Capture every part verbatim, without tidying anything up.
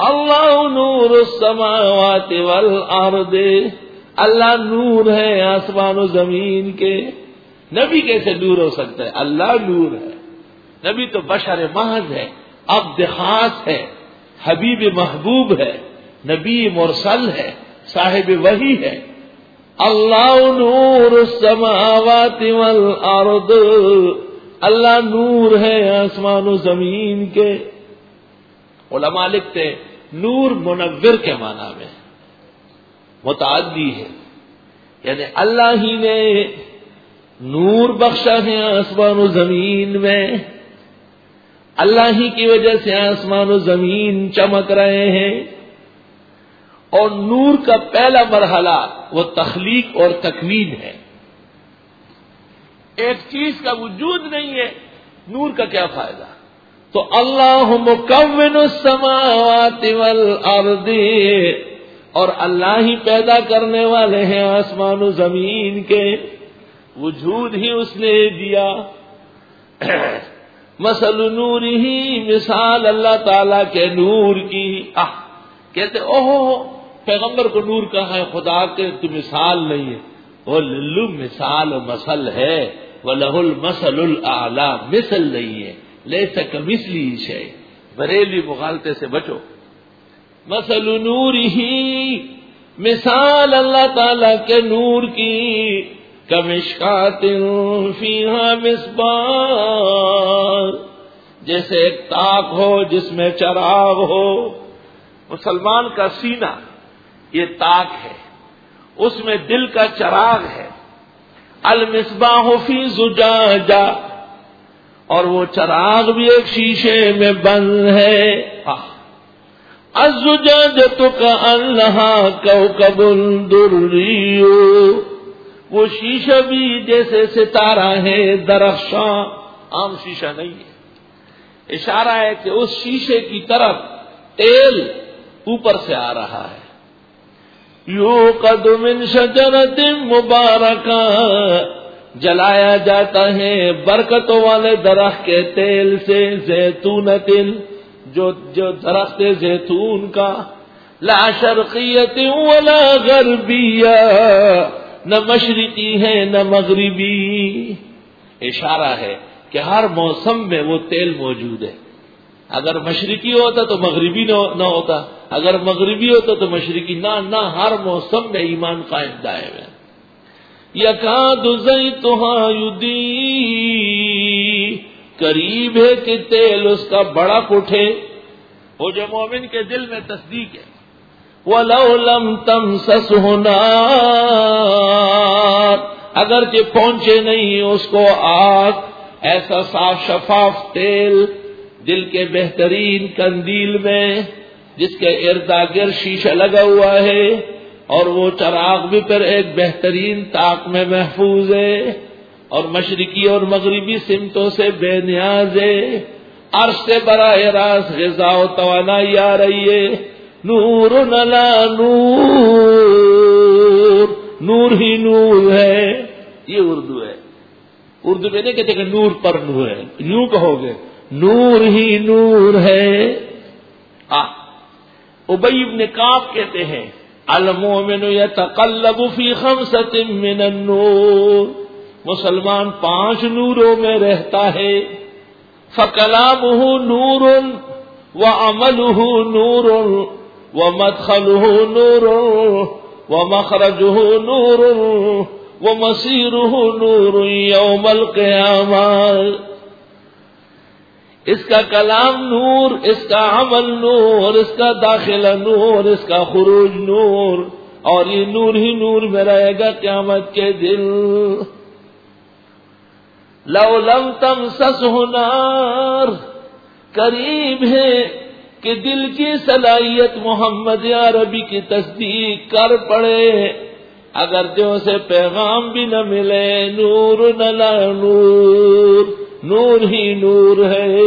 اللہ نور السماوات والارض، اللہ نور ہے آسمان و زمین کے. نبی کیسے نور ہو سکتا ہے؟ اللہ نور ہے. نبی تو بشر محض ہے، عبد خاص ہے، حبیب محبوب ہے، نبی مرسل ہے، صاحب وحی ہے. اللہ نور السماوات والارض، اللہ نور ہے آسمان و زمین کے. علماء لکھتے ہیں نور منور کے معنی میں متعدی ہے، یعنی اللہ ہی نے نور بخشا ہے آسمان و زمین میں، اللہ ہی کی وجہ سے آسمان و زمین چمک رہے ہیں. اور نور کا پہلا مرحلہ وہ تخلیق اور تکوین ہے. ایک چیز کا وجود نہیں ہے، نور کا کیا فائدہ؟ تو اللہ مکون السماوات والارض، اور اللہ ہی پیدا کرنے والے ہیں آسمان و زمین کے، وجود ہی اس نے دیا. مثل نور ہی، مثال اللہ تعالی کے نور کی. آہ کہتے اوہ پیغمبر کو نور کہاں ہے، خدا کے تو مثال نہیں ہے. وہ للو مثال و مثل ہے، وَلَهُ الْمَثَلُ الْأَعْلَى، مثل نہیں ہے. لیس کمثلہ شیء، بریلی مغالطے سے بچو. مثل نور ہی، مثال اللہ تعالی کے نور کی، کمشکات فیہا مصباح، جیسے ایک تاک ہو جس میں چراغ ہو. مسلمان کا سینہ یہ تاک ہے، اس میں دل کا چراغ ہے. المصباح فی زجاجہ، اور وہ چراغ بھی ایک شیشے میں بند ہے. الزجاجۃ کأنہا کوکب دری، وہ شیشہ بھی جیسے ستارہ ہے درخشاں، عام شیشہ نہیں ہے. اشارہ ہے کہ اس شیشے کی طرف تیل اوپر سے آ رہا ہے. یوقد من شجرۃ مبارکہ، جلایا جاتا ہے برکتوں والے درخت کے تیل سے. زیتونۃ، جو جو درخت زیتون کا. لا شرقیۃ ولا غربیہ، نہ مشرقی ہے نہ مغربی. اشارہ ہے کہ ہر موسم میں وہ تیل موجود ہے. اگر مشرقی ہوتا تو مغربی نہ ہوتا، اگر مغربی ہوتا تو مشرقی نہ نہ ہر موسم میں ایمان قائم دائم ہے. یکاد زیتھا یضیء، قریب ہے کہ تیل اس کا بڑک اٹھے. وہ جو مومن کے دل میں تصدیق ہے. وَلَوْ لَمْ تَمْسَسْهُ نَارٌ، اگرچہ پہنچے نہیں اس کو آگ، ایسا صاف شفاف تیل دل کے بہترین قندیل میں جس کے ارد گرد شیشہ لگا ہوا ہے، اور وہ چراغ بھی پھر ایک بہترین طاق میں محفوظ ہے، اور مشرقی اور مغربی سمتوں سے بے نیاز ہے. عرش سے براہ راست غذا و توانائی آ رہی ہے. نور علی نور، نور ہی نور ہے. یہ اردو ہے. اردو میں نہیں کہتے کہ نور پر نور ہے، یوں کہو گے نور ہی نور ہے. ابی بن کعب کہتے ہیں المؤمن یتقلب فی خمسۃ من النور، مسلمان پانچ نوروں میں رہتا ہے. فکلامہ نور وعملہ نور ومدخلہ نور ومخرجہ نور ومصیرہ نور یوم القیامہ. اس کا کلام نور، اس کا عمل نور، اس کا داخلہ نور، اس کا خروج نور، اور یہ نور ہی نور میں رہے گا قیامت کے دن. لو لم تمسسہ نار، قریب ہے کہ دل کی صلاحیت محمد عربی کی تصدیق کر پڑے، اگر جو سے پیغام بھی نہ ملے. نور نلا نور، نور ہی نور ہے.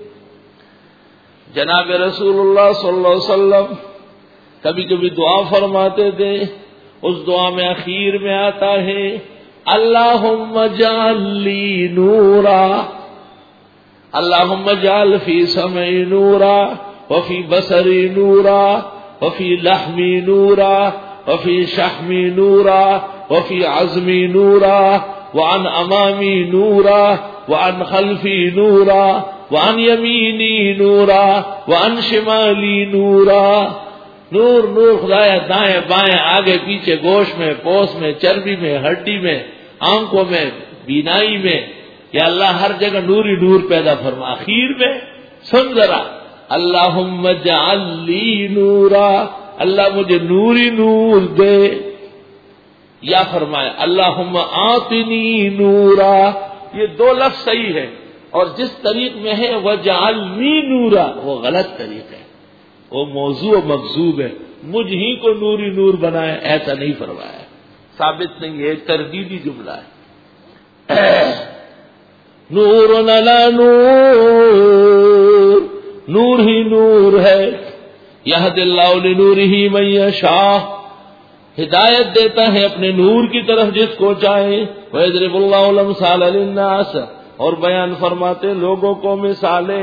جناب رسول اللہ صلی اللہ علیہ وسلم کبھی کبھی دعا فرماتے تھے. اس دعا میں اخیر میں آتا ہے اللہم اجعل لی نورا، اللہم اجعل فی سمعی نورا وفی بصری نورا وفی لحمی نورا وفی شحمی نورا وفی عظمی نورا وعن امامی نورا وعن خلفی نورا وعن یمینی نورا وعن شمالی نورا. نور نور خدایا دائیں بائیں آگے پیچھے، گوشت میں، پوست میں، چربی میں، ہڈی میں، آنکھوں میں، بینائی میں، یا اللہ ہر جگہ نوری نور پیدا فرما. آخر میں سن ذرا، اللہم اجعل لی نورا، اللہ مجھے نوری نور دے. یا فرمایا اللہم آتنی نورا. یہ دو لفظ صحیح ہے، اور جس طریق میں ہے وجعلنی نورا وہ غلط طریق ہے، وہ موضوع و مغضوب ہے. مجھ ہی کو نوری نور بنائے، ایسا نہیں فرمایا، ثابت نہیں ہے، تردیدی جملہ ہے. نور علی نور، نور ہی نور ہے. یہد اللہ لنورہ من یشاء، ہدایت دیتا ہے اپنے نور کی طرف جس کو چاہے. ویضرب اللہ الامثال للناس، اور بیان فرماتے لوگوں کو مثالیں.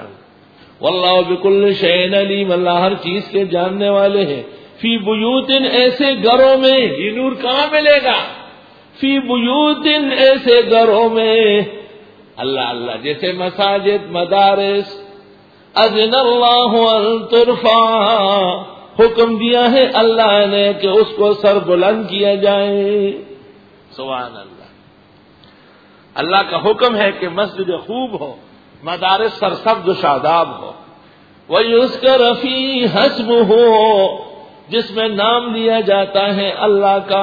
واللہ بکل شیء علیم، اللہ ہر چیز کے جاننے والے ہیں. فی بیوت، ایسے گھروں میں، یہ نور کہاں ملے گا؟ فی بیوت، ایسے گھروں میں. اللہ اللہ، جیسے مساجد، مدارس. اذن اللہ ان ترفع، حکم دیا ہے اللہ نے کہ اس کو سر بلند کیا جائے. سبحان اللہ. اللہ کا حکم ہے کہ مسجد خوب ہو، مدارس سرسبز و شاداب ہو. وَيُذْكَرَ فِيهِ اسْمُهُ، جس میں نام لیا جاتا ہے اللہ کا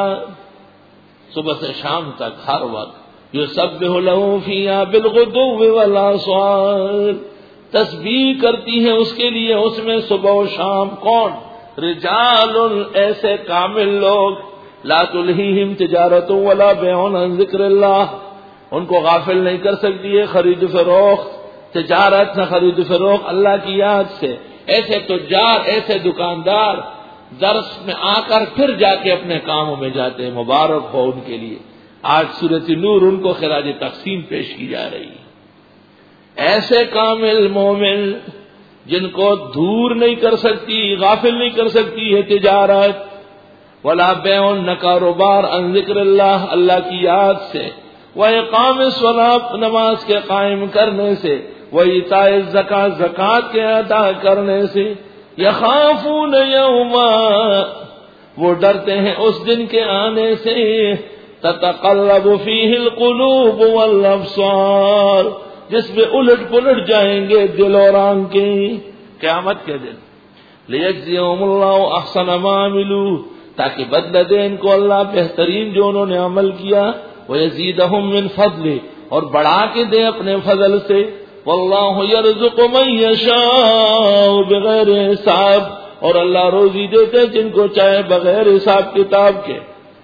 صبح سے شام تک، ہر وقت. يُسَبِّحُ لَهُ فِيهَا بِالْغُدُوِّ وَالْآصَالِ، تسبیح کرتی ہے اس کے لیے اس میں صبح و شام. کون؟ رجال، ایسے کامل لوگ. لا تلہیہم تجارت ولا بیع عن ذکر اللہ، ان کو غافل نہیں کر سکتی ہے خرید و فروخت، تجارت نہ خرید و فروخت اللہ کی یاد سے. ایسے تجار، ایسے دکاندار درس میں آ کر پھر جا کے اپنے کاموں میں جاتے ہیں، مبارک ہو ان کے لیے. آج سورۃ نور ان کو خراج تقسیم پیش کی جا رہی ہے. ایسے کامل مومن جن کو دور نہیں کر سکتی، غافل نہیں کر سکتی ہے تجارت، ولا بیع، نہ کاروبار، عن ذکر اللہ، اللہ کی یاد سے. وَإِقَامِ الصَّلَاةِ، نماز کے قائم کرنے سے. وَإِيتَاءِ الزَّكَاةِ، زکات کے ادا کرنے سے. يَخَافُونَ يَوْمًا، وہ ڈرتے ہیں اس دن کے آنے سے. تَتَقَلَّبُ فِيهِ الْقُلُوبُ وَالْأَبْصَارُ، جس میں الٹ پلٹ جائیں گے دل اور آنکھیں قیامت کے دن. لِيَجْزِيَهُمُ اللَّهُ أَحْسَنَ مَا عَمِلُوا، تاکہ بدلہ دے ان کو اللہ بہترین جو انہوں نے عمل کیا. وَيَزِيدَهُم مِّن فَضْلِهِ، اور بڑھا کے دے اپنے فضل سے. وَاللَّهُ يَرْزُقُ مَن يَشَاءُ بِغَيْرِ حساب، اور اللہ روزی دیتے جن کو چاہے بغیر حساب کتاب کے.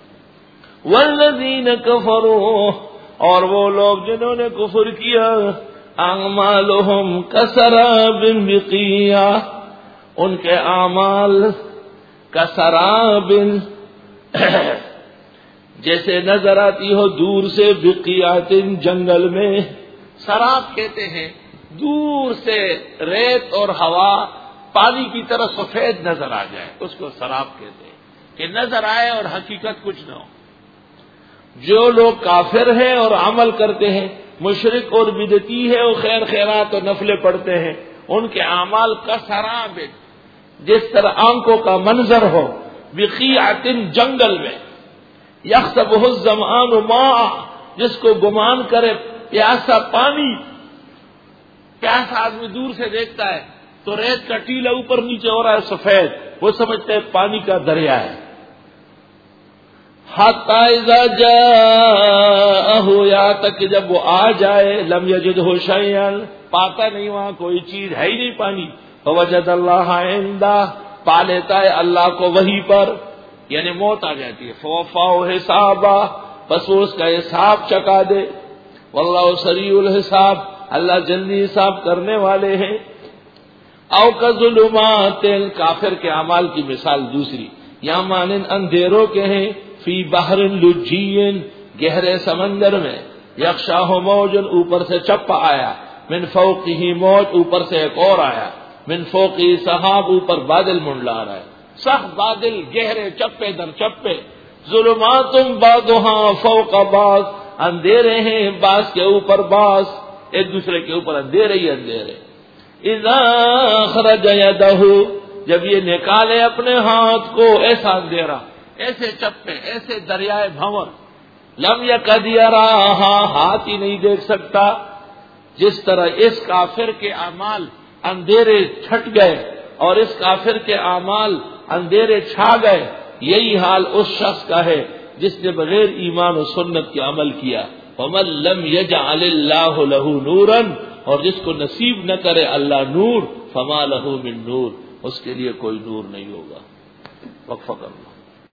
وَالَّذِينَ كَفَرُوا، اور وہ لوگ جنہوں نے کفر کیا. أَعْمَالُهُمْ كَسَرَابٍ بِقِيعَةٍ، ان کے اعمال کسرابٍ، جیسے نظر آتی ہو دور سے، بقیات، جنگل میں. سراب کہتے ہیں دور سے ریت اور ہوا پانی کی طرح سفید نظر آ جائے، اس کو سراب کہتے ہیں، کہ نظر آئے اور حقیقت کچھ نہ ہو. جو لوگ کافر ہیں اور عمل کرتے ہیں، مشرک اور بدعتی ہے، وہ خیر خیرات اور نفلیں پڑھتے ہیں، ان کے اعمال کا سراب، جس طرح آنکھوں کا منظر ہو. بقیعۃ، جنگل میں. یحسبہ الظمآن ماء، جس کو گمان کرے پیاسا پانی. پیاسا آدمی دور سے دیکھتا ہے تو ریت کا ٹیلا اوپر نیچے ہو رہا ہے سفید، وہ سمجھتے ہیں پانی کا دریا ہے. حتی اذا جاءہ، یہاں تک کہ جب وہ آ جائے، لم یجدہ شیئا، پاتا نہیں وہاں کوئی چیز ہے ہی نہیں پانی. فوجد اللہ عندہ، پا لیتا ہے اللہ کو وہیں پر، یعنی موت آ جاتی ہے. فوفاہ حسابا، بس وہ اس کا حساب چکا دے. واللہ سریع الحساب، اللہ جلدی حساب کرنے والے ہیں. او کظلمات، کافر کے اعمال کی مثال دوسری. یہاں مانند اندھیروں کے ہیں. فی بحر لجین، گہرے سمندر میں. یغشاہ موج، اوپر سے چپا آیا. من فوقہ موج، اوپر سے ایک اور آیا. من فوقی سحاب، اوپر بادل منڈلا رہا ہے، سخت بادل گہرے چپے در چپے، ظلمات بعضها فوق بعض، اندھیرے ہیں بعض کے اوپر بعض، ایک دوسرے کے اوپر اندھیرے ہی اندھیرے. اذا اخرج یدہ، جب یہ نکالے اپنے ہاتھ کو، ایسا اندھیرا، ایسے چپے، ایسے دریائے بھنور، لم یکد یراھا، ہاتھ ہی نہیں دیکھ سکتا. جس طرح اس کافر کے اعمال اندھیرے چھٹ گئے اور اس کافر کے اعمال اندھیرے چھا گئے، یہی حال اس شخص کا ہے جس نے بغیر ایمان و سنت کے عمل کیا. ومن لم یجعل اللہ لہ نورا، اور جس کو نصیب نہ کرے اللہ نور، فما لہ من نور، اس کے لیے کوئی نور نہیں ہوگا. وقفہ کرنا.